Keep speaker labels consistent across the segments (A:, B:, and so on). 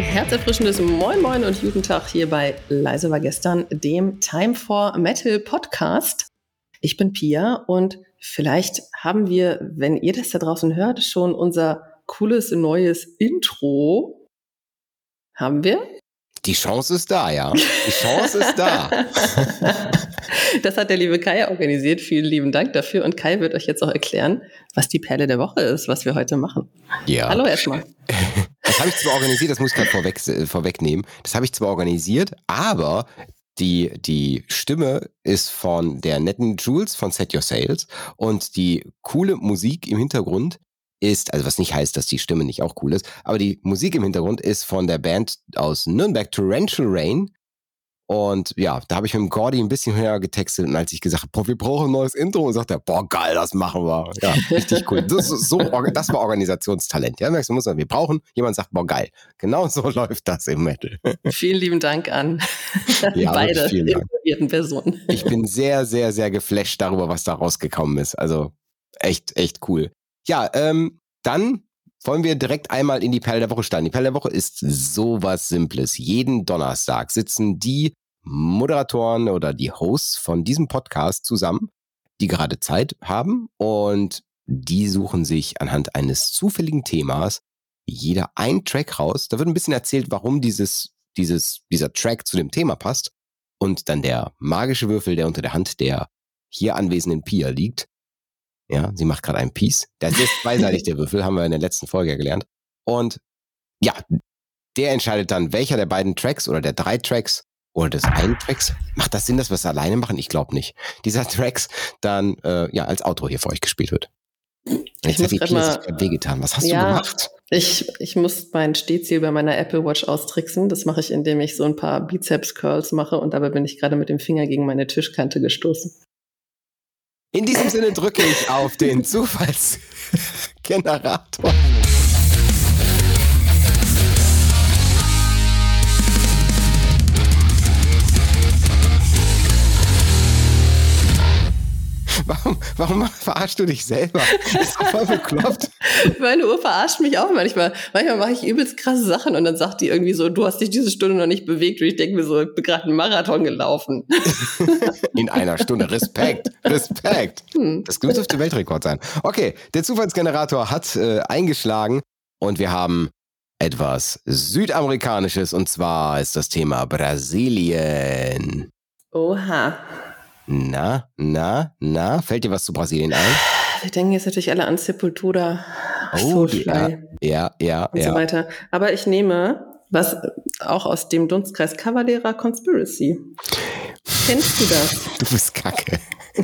A: herzerfrischendes Moin Moin und guten Tag hier bei Leise war gestern, dem Time for Metal Podcast. Ich bin Pia und vielleicht haben wir, wenn ihr das da draußen hört, schon unser cooles neues Intro. Haben wir?
B: Die Chance ist da, ja. Die Chance ist da.
A: Das hat der liebe Kai organisiert. Vielen lieben Dank dafür. Und Kai wird euch jetzt auch erklären, was die Perle der Woche ist, was wir heute machen.
B: Ja.
A: Hallo erstmal.
B: Das habe ich zwar organisiert, das muss ich gerade vorwegnehmen. Das habe ich zwar organisiert, aber die Stimme ist von der netten Jules von Set Your Sails und die coole Musik im Hintergrund ist, also was nicht heißt, dass die Stimme nicht auch cool ist, aber die Musik im Hintergrund ist von der Band aus Nürnberg, Torrential Rain. Und ja, da habe ich mit dem Gordy ein bisschen höher getextet und als ich gesagt habe, wir brauchen ein neues Intro, sagt er, boah, geil, das machen wir. Ja, richtig cool. Das war Organisationstalent. Ja, merkst du, wir brauchen, jemand sagt, boah, geil. Genau so läuft das im Metal.
A: Vielen lieben Dank an
B: ja,
A: beide involvierten Personen.
B: Ich bin sehr, sehr, sehr geflasht darüber, was da rausgekommen ist. Also echt, echt cool. Ja, dann wollen wir direkt einmal in die Perle der Woche steigen. Die Perle der Woche ist sowas Simples. Jeden Donnerstag sitzen die Moderatoren oder die Hosts von diesem Podcast zusammen, die gerade Zeit haben und die suchen sich anhand eines zufälligen Themas jeder einen Track raus. Da wird ein bisschen erzählt, warum dieser Track zu dem Thema passt und dann der magische Würfel, der unter der Hand der hier anwesenden Pia liegt. Ja, sie macht gerade einen Piece. Das ist zweiseitig, der Würfel, haben wir in der letzten Folge gelernt. Und ja, der entscheidet dann, welcher der beiden Tracks oder der 3 Tracks oder des einen Tracks, macht das Sinn, dass wir es alleine machen? Ich glaube nicht. Dieser Tracks dann als Outro hier für euch gespielt wird. Jetzt hat die Pia sich gerade wehgetan. Was hast du gemacht?
A: Ich muss mein Stehziel bei meiner Apple Watch austricksen. Das mache ich, indem ich so ein paar Bizeps-Curls mache und dabei bin ich gerade mit dem Finger gegen meine Tischkante gestoßen.
B: In diesem Sinne drücke ich auf den Zufallsgenerator. Warum verarschst du dich selber? Das ist doch voll bekloppt.
A: Meine Uhr verarscht mich auch manchmal. Manchmal mache ich übelst krasse Sachen und dann sagt die irgendwie so, du hast dich diese Stunde noch nicht bewegt. Und ich denke mir so, ich bin gerade einen Marathon gelaufen.
B: In einer Stunde. Respekt. Das dürfte Weltrekord sein. Okay, der Zufallsgenerator hat eingeschlagen und wir haben etwas Südamerikanisches und zwar ist das Thema Brasilien.
A: Oha.
B: Na, fällt dir was zu Brasilien ein?
A: Wir denken jetzt natürlich alle an Sepultura, Soulfly
B: ja.
A: und so weiter. Aber ich nehme was auch aus dem Dunstkreis Cavalera Conspiracy. Kennst du das?
B: Du bist kacke.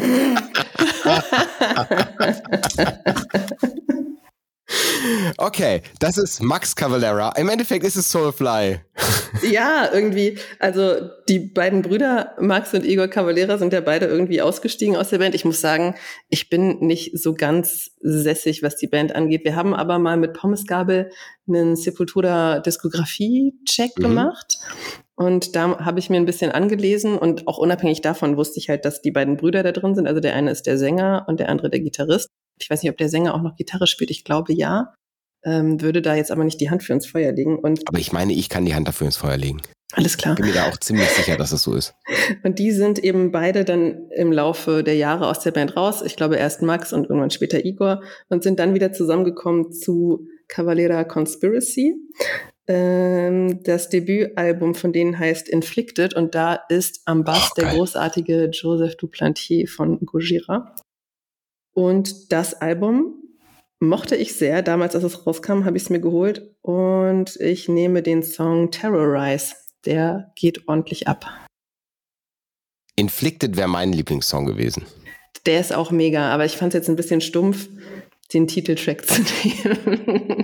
B: Okay, das ist Max Cavalera. Im Endeffekt ist es Soulfly.
A: Ja, irgendwie. Also die beiden Brüder, Max und Igor Cavalera, sind ja beide irgendwie ausgestiegen aus der Band. Ich muss sagen, ich bin nicht so ganz sässig, was die Band angeht. Wir haben aber mal mit Pommesgabel einen Sepultura-Diskografie-Check gemacht. Und da habe ich mir ein bisschen angelesen und auch unabhängig davon wusste ich halt, dass die beiden Brüder da drin sind. Also der eine ist der Sänger und der andere der Gitarrist. Ich weiß nicht, ob der Sänger auch noch Gitarre spielt. Ich glaube, ja. Würde da jetzt aber nicht die Hand für ins Feuer legen.
B: Aber ich meine, ich kann die Hand dafür ins Feuer legen.
A: Alles klar.
B: Ich bin mir da auch ziemlich sicher, dass es so ist.
A: Und die sind eben beide dann im Laufe der Jahre aus der Band raus. Ich glaube, erst Max und irgendwann später Igor. Und sind dann wieder zusammengekommen zu Cavalera Conspiracy. Das Debütalbum von denen heißt Inflicted. Und da ist am Bass der großartige Joseph Duplantier von Gojira. Und das Album mochte ich sehr. Damals, als es rauskam, habe ich es mir geholt. Und ich nehme den Song Terrorize. Der geht ordentlich ab.
B: Inflicted wäre mein Lieblingssong gewesen.
A: Der ist auch mega, aber ich fand es jetzt ein bisschen stumpf, den Titeltrack zu nehmen.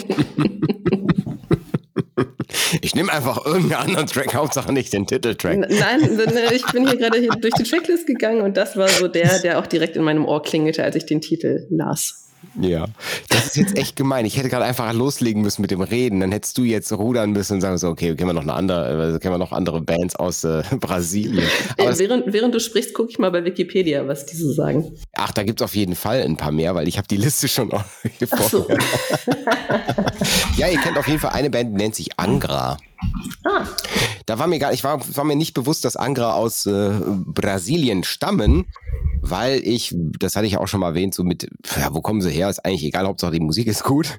B: Ich nehme einfach irgendeinen anderen Track, Hauptsache nicht den Titeltrack.
A: Nein, ich bin hier gerade durch die Tracklist gegangen und das war so der auch direkt in meinem Ohr klingelte, als ich den Titel las.
B: Ja, das ist jetzt echt gemein. Ich hätte gerade einfach loslegen müssen mit dem Reden. Dann hättest du jetzt rudern müssen und sagen so, okay, kennen wir noch andere Bands aus Brasilien. Aber
A: während du sprichst, gucke ich mal bei Wikipedia, was die so sagen.
B: Ach, da gibt's auf jeden Fall ein paar mehr, weil ich habe die Liste schon hier vor mir. Ja, ihr kennt auf jeden Fall eine Band, die nennt sich Angra. Da war mir war mir nicht bewusst, dass Angra aus Brasilien stammen, weil das hatte ich auch schon mal erwähnt, so mit, wo kommen sie her, ist eigentlich egal, Hauptsache die Musik ist gut.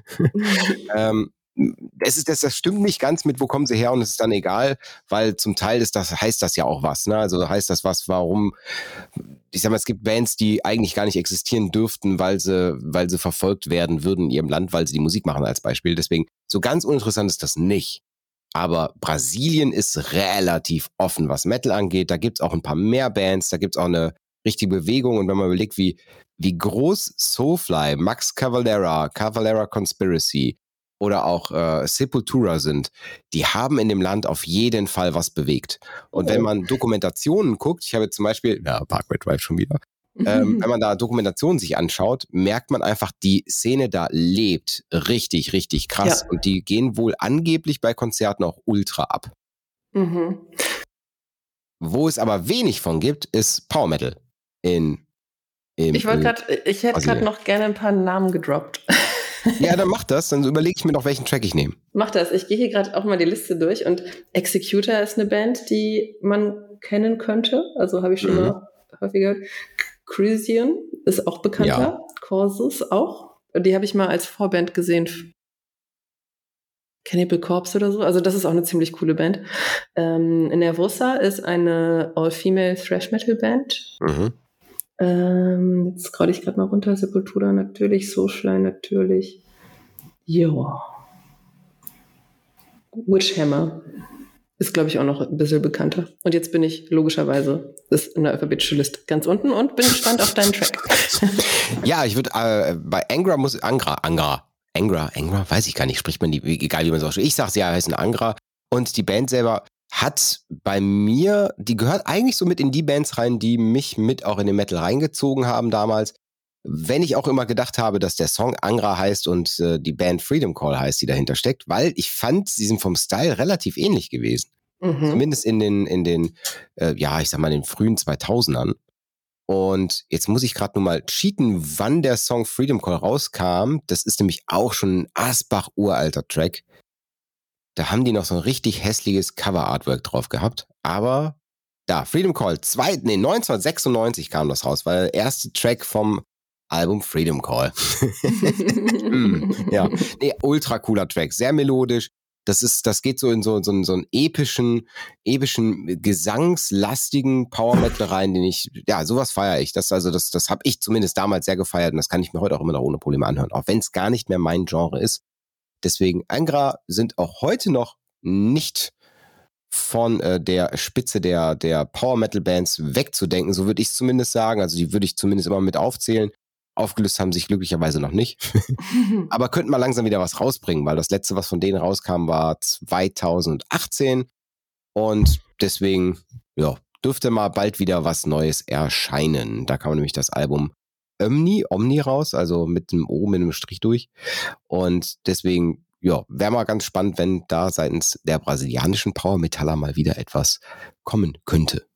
B: Das stimmt nicht ganz mit, wo kommen sie her, und es ist dann egal, weil zum Teil heißt das ja auch was, ne? Also heißt das was, warum, ich sag mal, es gibt Bands, die eigentlich gar nicht existieren dürften, weil sie verfolgt werden würden in ihrem Land, weil sie die Musik machen als Beispiel. Deswegen, so ganz uninteressant ist das nicht. Aber Brasilien ist relativ offen, was Metal angeht. Da gibt's auch ein paar mehr Bands, da gibt's auch eine richtige Bewegung. Und wenn man überlegt, wie groß Soulfly, Max Cavalera Conspiracy oder auch Sepultura sind, die haben in dem Land auf jeden Fall was bewegt. Und wenn man Dokumentationen guckt, ich habe jetzt zum Beispiel, Parkway Drive schon wieder, wenn man da Dokumentationen sich anschaut, merkt man einfach, die Szene da lebt richtig, richtig krass. Ja. Und die gehen wohl angeblich bei Konzerten auch ultra ab. Mhm. Wo es aber wenig von gibt, ist Power Metal. Ich
A: hätte gerade noch gerne ein paar Namen gedroppt.
B: Ja, dann mach das, dann überlege ich mir noch, welchen Track ich nehme.
A: Mach das, ich gehe hier gerade auch mal die Liste durch, und Executor ist eine Band, die man kennen könnte, also habe ich schon mal häufiger gehört. Crisian ist auch bekannter, Corsus auch, die habe ich mal als Vorband gesehen. Cannibal Corpse oder so, also das ist auch eine ziemlich coole Band. Nervosa ist eine All-Female Thrash-Metal-Band. Jetzt scroll ich gerade mal runter. Sepultura natürlich, Soulfly natürlich. Ja. Witchhammer ist, glaube ich, auch noch ein bisschen bekannter. Und jetzt bin ich logischerweise, ist in der alphabetischen Liste ganz unten, und bin gespannt auf deinen Track.
B: Ja, ich würde bei Angra, weiß ich gar nicht, spricht man die, egal wie man es ausspricht. Ich sage, sie heißen Angra, und die Band selber hat bei mir, die gehört eigentlich so mit in die Bands rein, die mich mit auch in den Metal reingezogen haben damals. Wenn ich auch immer gedacht habe, dass der Song Angra heißt und die Band Freedom Call heißt, die dahinter steckt, weil ich fand, sie sind vom Style relativ ähnlich gewesen. Zumindest in den ich sag mal, in den frühen 2000ern. Und jetzt muss ich gerade nur mal cheaten, wann der Song Freedom Call rauskam. Das ist nämlich auch schon ein Asbach-uralter Track. Da haben die noch so ein richtig hässliches Cover-Artwork drauf gehabt. Aber da, Freedom Call, 1996 kam das raus, war der erste Track vom Album Freedom Call. Ja, ultra cooler Track, sehr melodisch. Das geht so in so einen epischen, gesangslastigen Power Metal rein, sowas feiere ich. Das habe ich zumindest damals sehr gefeiert, und das kann ich mir heute auch immer noch ohne Probleme anhören, auch wenn es gar nicht mehr mein Genre ist. Deswegen, Angra sind auch heute noch nicht von der Spitze der Power Metal Bands wegzudenken, so würde ich es zumindest sagen. Also die würde ich zumindest immer mit aufzählen. Aufgelöst haben sich glücklicherweise noch nicht. Aber könnten mal langsam wieder was rausbringen, weil das letzte, was von denen rauskam, war 2018. Und deswegen, dürfte mal bald wieder was Neues erscheinen. Da kam nämlich das Album Omni raus, also mit einem O, mit einem Strich durch. Und deswegen, wäre mal ganz spannend, wenn da seitens der brasilianischen Power Metaller mal wieder etwas kommen könnte.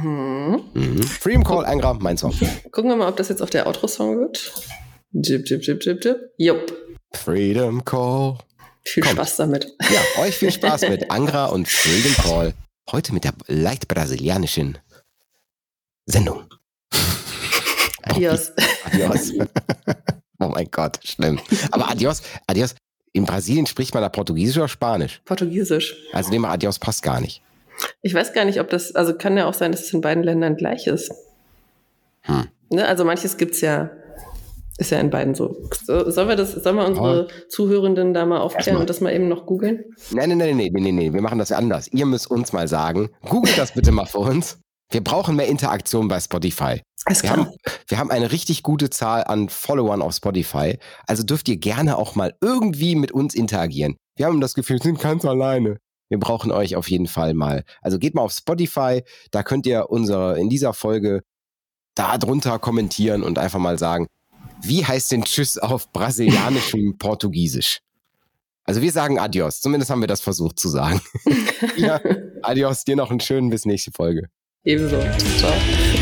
B: Freedom Call, Angra, mein Song.
A: Gucken wir mal, ob das jetzt auch der Outro-Song wird. Jip, jip, jip, jip, jip. Jupp.
B: Freedom Call.
A: Viel Spaß damit.
B: Ja, euch viel Spaß mit Angra und Freedom Call. Heute mit der leicht brasilianischen Sendung.
A: Adios.
B: Adios. Oh mein Gott, schlimm. Aber Adios, in Brasilien spricht man da Portugiesisch oder Spanisch?
A: Portugiesisch.
B: Also dem Adios passt gar nicht.
A: Ich weiß gar nicht, ob das, also kann ja auch sein, dass es in beiden Ländern gleich ist. Ne? Also manches gibt's ja, ist ja in beiden so. Sollen wir unsere Zuhörenden da mal aufklären und das mal eben noch googeln?
B: Nein, wir machen das anders. Ihr müsst uns mal sagen, googelt das bitte mal für uns. Wir brauchen mehr Interaktion bei Spotify. Wir haben eine richtig gute Zahl an Followern auf Spotify, also dürft ihr gerne auch mal irgendwie mit uns interagieren. Wir haben das Gefühl, wir sind ganz alleine. Wir brauchen euch auf jeden Fall mal. Also geht mal auf Spotify, da könnt ihr in dieser Folge da drunter kommentieren und einfach mal sagen, wie heißt denn Tschüss auf brasilianischem Portugiesisch? Also wir sagen Adios, zumindest haben wir das versucht zu sagen. Ja, Adios, dir noch einen schönen bis nächste Folge.
A: Ebenso. Ciao.